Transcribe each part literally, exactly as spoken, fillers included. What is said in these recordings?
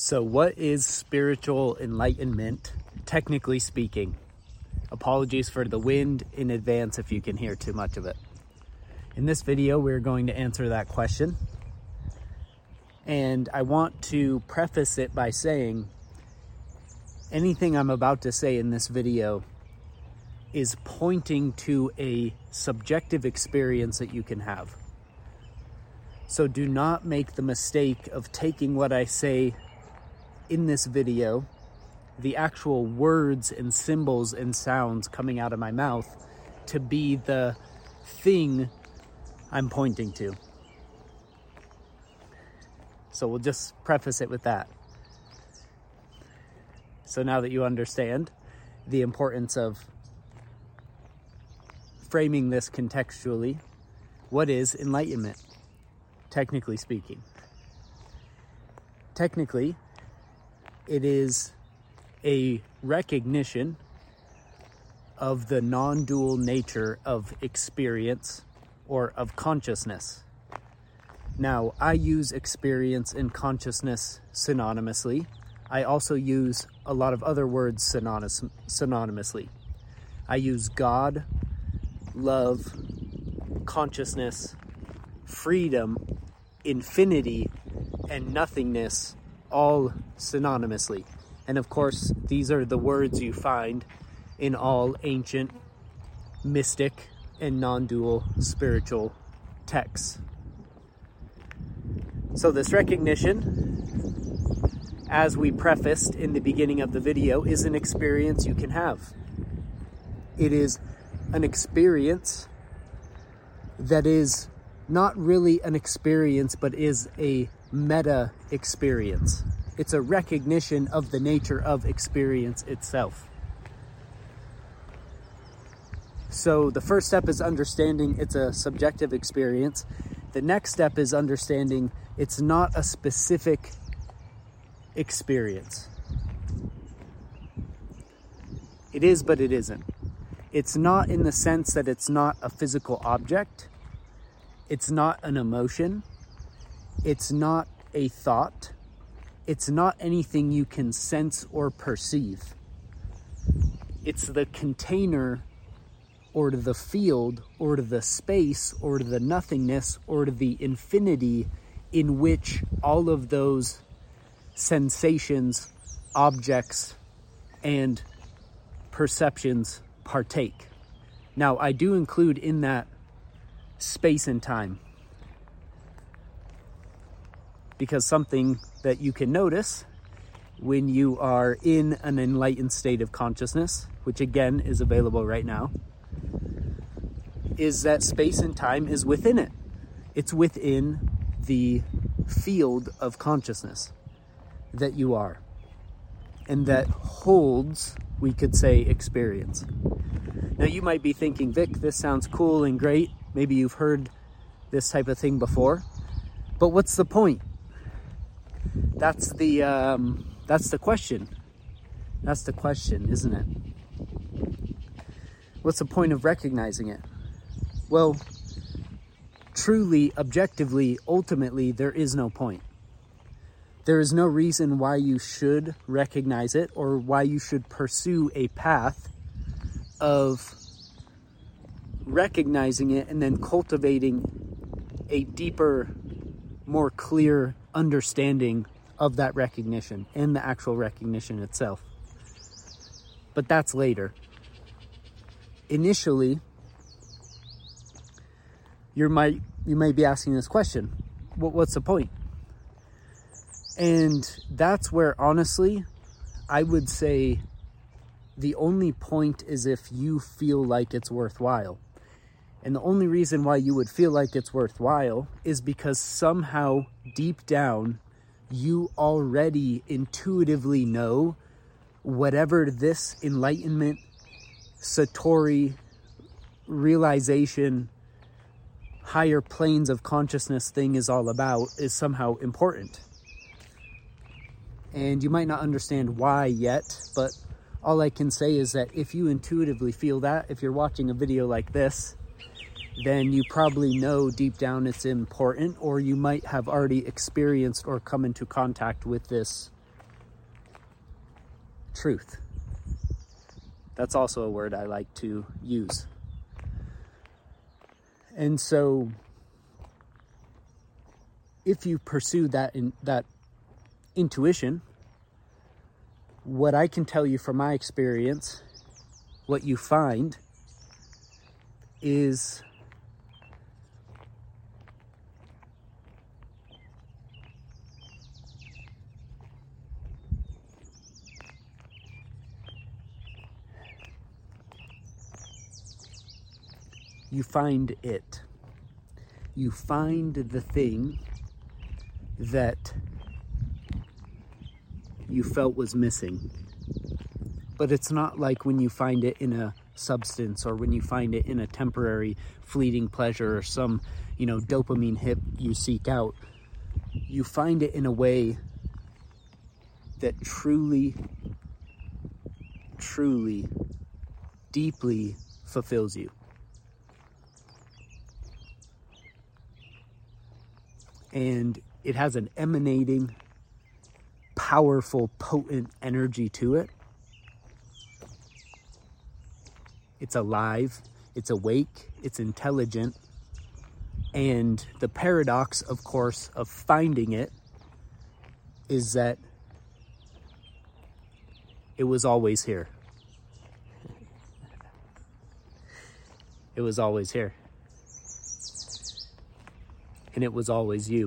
So what is spiritual enlightenment, technically speaking? Apologies for the wind in advance if you can hear too much of it. In this video, we're going to answer that question. And I want to preface it by saying anything I'm about to say in this video is pointing to a subjective experience that you can have. So do not make the mistake of taking what I say in this video, the actual words and symbols and sounds coming out of my mouth, to be the thing I'm pointing to. So we'll just preface it with that. So now that you understand the importance of framing this contextually, what is enlightenment, technically speaking? Technically, it is a recognition of the non-dual nature of experience or of consciousness. Now, I use experience and consciousness synonymously. I also use a lot of other words synonymous, synonymously. I use God, love, consciousness, freedom, infinity, and nothingness, all synonymously. And of course, these are the words you find in all ancient, mystic, and non-dual spiritual texts. So this recognition, as we prefaced in the beginning of the video, is an experience you can have. It is an experience that is not really an experience, but is a meta experience. It's a recognition of the nature of experience itself. So the first step is understanding it's a subjective experience. The next step is understanding it's not a specific experience. It is, but it isn't. It's not in the sense that it's not a physical object. It's not an emotion. It's not a thought. It's not anything you can sense or perceive. It's the container, or to the field, or to the space, or to the nothingness, or to the infinity in which all of those sensations, objects, and perceptions partake. Now, I do include in that space and time, because something that you can notice when you are in an enlightened state of consciousness, which again is available right now, is that space and time is within it. It's within the field of consciousness that you are, and that holds, we could say, experience. Now you might be thinking, Vic, this sounds cool and great. Maybe you've heard this type of thing before, but what's the point? That's the um, that's the question. That's the question, isn't it? What's the point of recognizing it? Well, truly, objectively, ultimately, there is no point. There is no reason why you should recognize it or why you should pursue a path of recognizing it and then cultivating a deeper, more clear understanding of that recognition and the actual recognition itself. But that's later. Initially, you might you might be asking this question: what, what's the point? And that's where, honestly, I would say the only point is if you feel like it's worthwhile. And the only reason why you would feel like it's worthwhile is because somehow deep down you already intuitively know whatever this enlightenment, satori, realization, higher planes of consciousness thing is all about is somehow important. And you might not understand why yet, but all I can say is that if you intuitively feel that, if you're watching a video like this, then you probably know deep down it's important, or you might have already experienced or come into contact with this truth. That's also a word I like to use. And so if you pursue that in, that intuition, what I can tell you from my experience, what you find is you find it. You find the thing that you felt was missing. But it's not like when you find it in a substance or when you find it in a temporary fleeting pleasure or some, you know, dopamine hit you seek out. You find it in a way that truly, truly, deeply fulfills you. And it has an emanating, powerful, potent energy to it. It's alive, it's awake, it's intelligent. And the paradox, of course, of finding it is that it was always here. It was always here. And it was always you.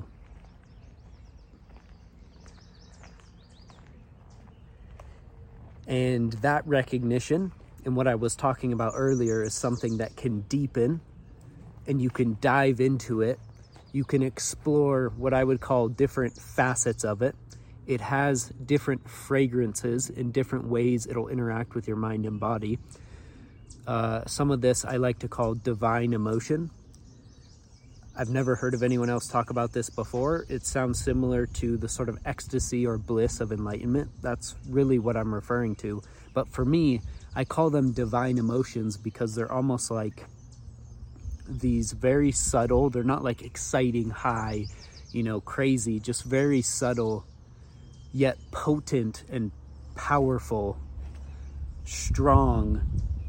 And that recognition, and what I was talking about earlier, is something that can deepen and you can dive into it. You can explore what I would call different facets of it. It has different fragrances and different ways it'll interact with your mind and body. Uh, some of this I like to call divine emotion. I've never heard of anyone else talk about this before. It sounds similar to the sort of ecstasy or bliss of enlightenment. That's really what I'm referring to. But for me, I call them divine emotions because they're almost like these very subtle, they're not like exciting, high, you know, crazy, just very subtle, yet potent and powerful, strong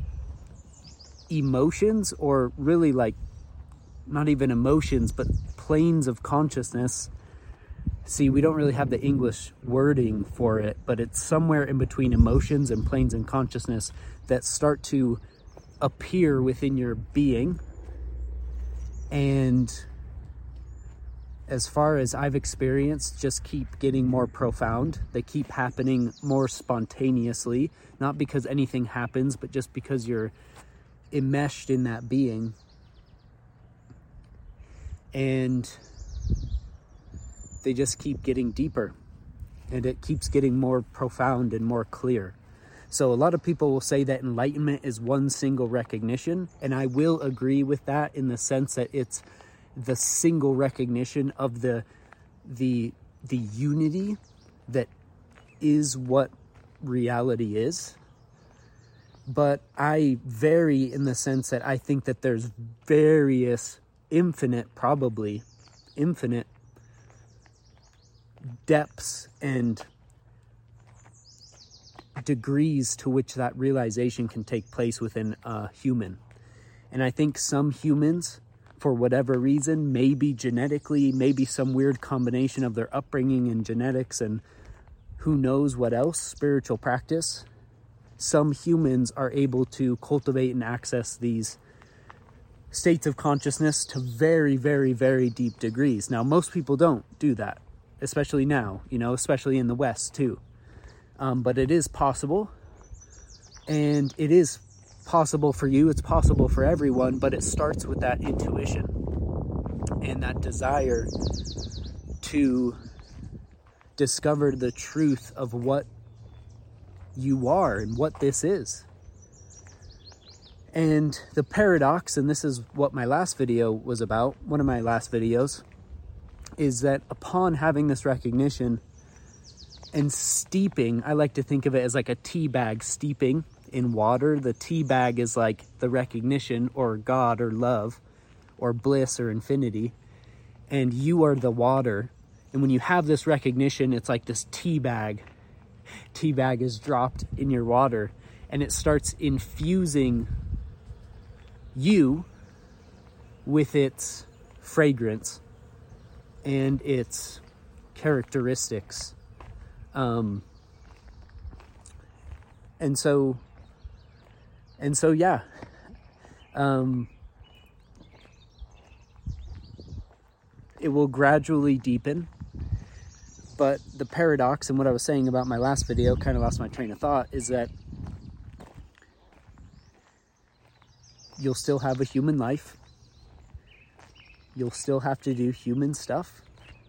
emotions, or really like not even emotions, but planes of consciousness. See, we don't really have the English wording for it, but it's somewhere in between emotions and planes of consciousness that start to appear within your being. And as far as I've experienced, just keep getting more profound. They keep happening more spontaneously, not because anything happens, but just because you're enmeshed in that being. And they just keep getting deeper, and it keeps getting more profound and more clear. So a lot of people will say that enlightenment is one single recognition, and I will agree with that in the sense that it's the single recognition of the the the unity that is what reality is. But I vary in the sense that I think that there's various infinite, probably infinite depths and degrees to which that realization can take place within a human. And I think some humans, for whatever reason, maybe genetically, maybe some weird combination of their upbringing and genetics and who knows what else, spiritual practice, some humans are able to cultivate and access these states of consciousness to very, very, very deep degrees. Now, most people don't do that, especially now, you know, especially in the West too. Um, but it is possible, and it is possible for you. It's possible for everyone, but it starts with that intuition and that desire to discover the truth of what you are and what this is. And the paradox, and this is what my last video was about, one of my last videos, is that upon having this recognition and steeping, I like to think of it as like a tea bag steeping in water. The tea bag is like the recognition or God or love or bliss or infinity, and you are the water. And when you have this recognition, it's like this tea bag, tea bag is dropped in your water, and it starts infusing you with its fragrance and its characteristics. Um, and so, and so, yeah. Um, it will gradually deepen. But the paradox, and what I was saying about my last video, kind of lost my train of thought, is that you'll still have a human life. You'll still have to do human stuff.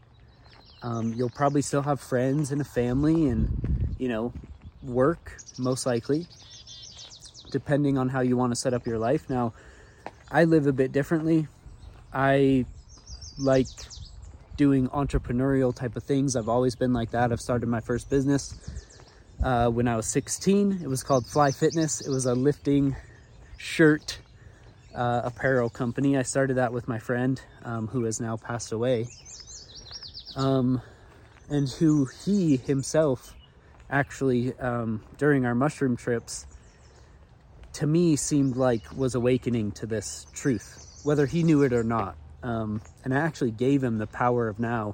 Um, you'll probably still have friends and a family and, you know, work, most likely, depending on how you want to set up your life. Now, I live a bit differently. I like doing entrepreneurial type of things. I've always been like that. I've started my first business uh, when I was sixteen. It was called Fly Fitness. It was a lifting shirt uh, apparel company. I started that with my friend um, who has now passed away. Um, and who he himself actually, um, during our mushroom trips, to me seemed like was awakening to this truth, whether he knew it or not. Um, and I actually gave him the Power of Now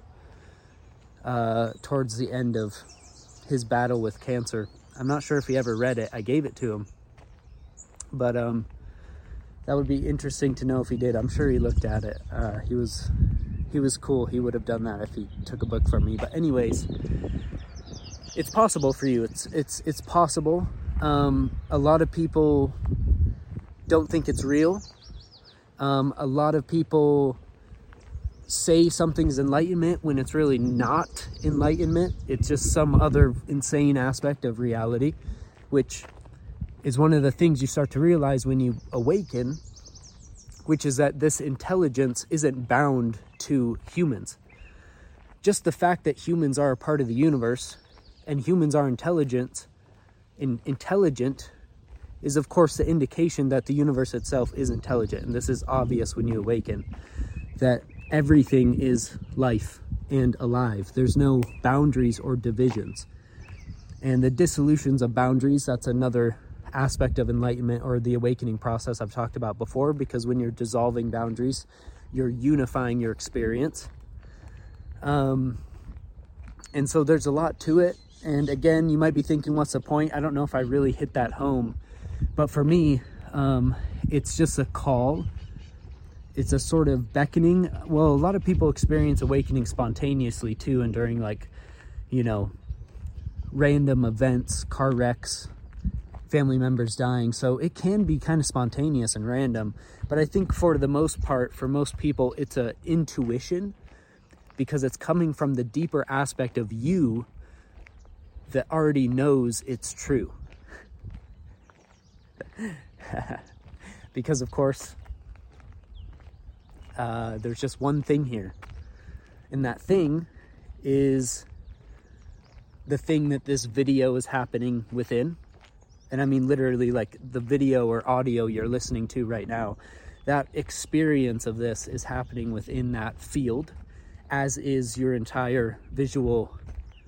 uh, towards the end of his battle with cancer. I'm not sure if he ever read it. I gave it to him. But um, that would be interesting to know if he did. I'm sure he looked at it. Uh, he was he was cool. He would have done that if he took a book from me. But anyways, it's possible for you. It's, it's, it's possible. Um, a lot of people don't think it's real. Um, a lot of people say something's enlightenment when it's really not enlightenment. It's just some other insane aspect of reality, which is one of the things you start to realize when you awaken, which is that this intelligence isn't bound to humans. Just the fact that humans are a part of the universe and humans are intelligent, in, intelligent is of course the indication that the universe itself is intelligent. And this is obvious when you awaken, that everything is life and alive. There's no boundaries or divisions. And the dissolutions of boundaries, that's another aspect of enlightenment or the awakening process I've talked about before, because when you're dissolving boundaries, you're unifying your experience. Um, and so there's a lot to it. And again, you might be thinking, what's the point? I don't know if I really hit that home. But for me, um, it's just a call. It's a sort of beckoning. Well, a lot of people experience awakening spontaneously too, and during like, you know, random events, car wrecks, family members dying. So it can be kind of spontaneous and random. But I think for the most part, for most people, it's a intuition, because it's coming from the deeper aspect of you that already knows it's true. Because of course, uh, there's just one thing here, and that thing is the thing that this video is happening within. And I mean literally, like the video or audio you're listening to right now, that experience of this is happening within that field, as is your entire visual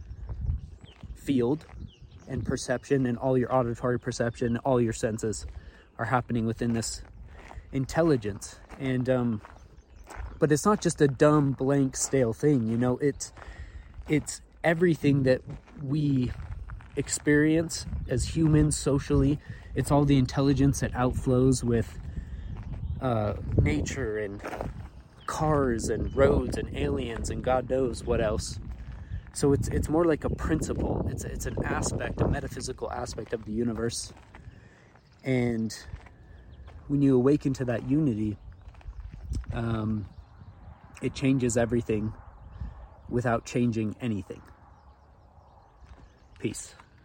field and perception, and all your auditory perception, all your senses are happening within this intelligence. And um but it's not just a dumb, blank, stale thing, you know. It's it's everything that we experience as humans socially. It's all the intelligence that outflows with uh nature and cars and roads and aliens and God knows what else. So it's it's more like a principle. It's it's an aspect, a metaphysical aspect of the universe. And when you awaken to that unity, um, it changes everything without changing anything. Peace.